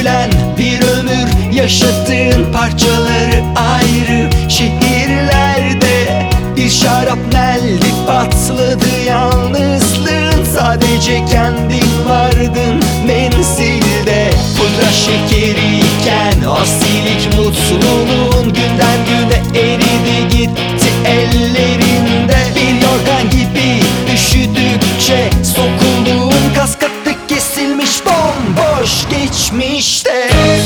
gülen bir ömür, yaşadığın parçaları ayrı şehirlerde. Bir şarapneldi patladı yalnızlığın, sadece kendin vardın menzilde. Pudra şekeriyken asilik mutluluğun günden güne eridi gitti ellerinde. Bir yorgan gibi üşüdükçe sokulduğun, kaskatı kesilmiş bomboş geçmişte.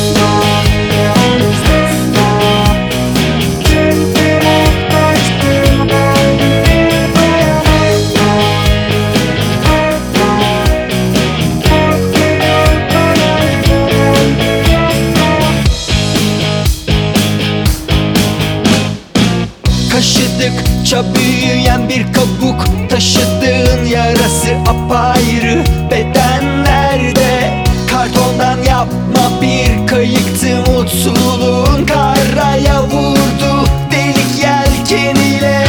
Kaşıdıkça büyüyen bir kabuk, taşıdığın yarası apayrı bedenlerde. Kartondan yapma bir kayıktı mutluluğun, karaya vurdu delik yelkeniyle.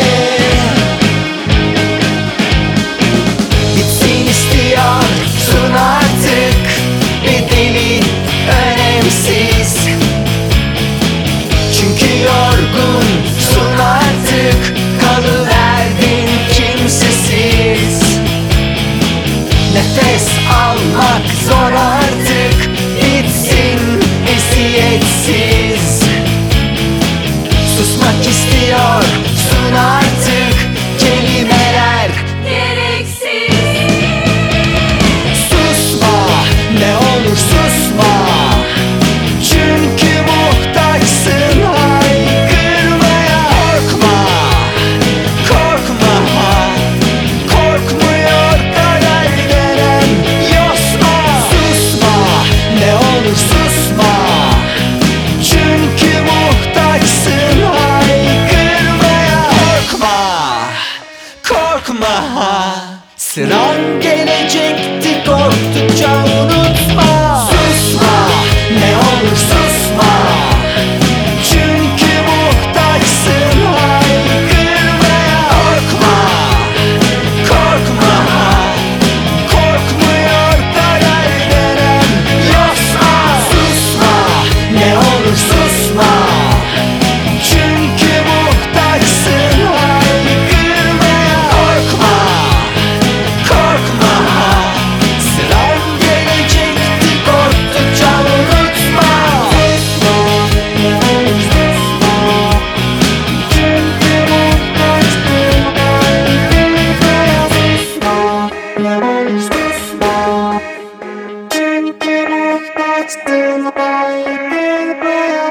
Bitsin istiyorsun artık, bedeli önemsiz. Çünkü yorgunsun artık, kalıverdin kimsesiz. Nefes almak zor artık, bitsin eziyetsiz. Susmak istiyorsun artık, kelimeler gereksiz. susma, ne olur susma. Çünkü muhtaçsın haykırmaya. Korkma, korkmuyor kader denen yosma. Susma, ne olur susma. Çünkü muhtaçsın haykırmaya. Korkma, sıran gelecekti korktukça unutma. Susma, ne olur susma. Çünkü muhtaçsın haykırmaya. Korkma, korkmuyor kader denen yosma. Susma, ne olur susma. Çünkü muhtaçsın haykırmaya. Korkma, sıran gelecekti korktukça unutma. Çünkü muhtaçsın haykırmaya.